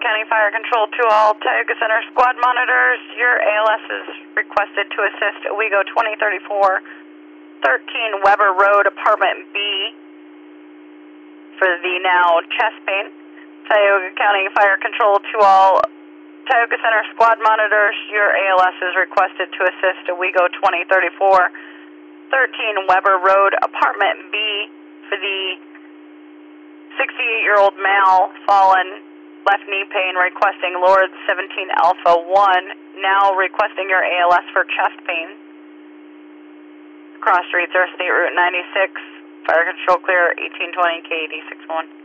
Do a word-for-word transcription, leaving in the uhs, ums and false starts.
County Fire Control to all Tioga Center squad monitors. Your A L S is requested to assist Owego twenty thirty-four, thirteen Weber Road, Apartment B, for the now chest pain. Tioga County Fire Control to all Tioga Center squad monitors. Your A L S is requested to assist Owego twenty thirty-four, thirteen Weber Road, Apartment B, for the sixty-eight-year-old male, fallen, left knee pain, requesting Lord seventeen Alpha one, now requesting your A L S for chest pain. Cross streets are State Route ninety-six, Fire Control clear, eighteen twenty K D six one.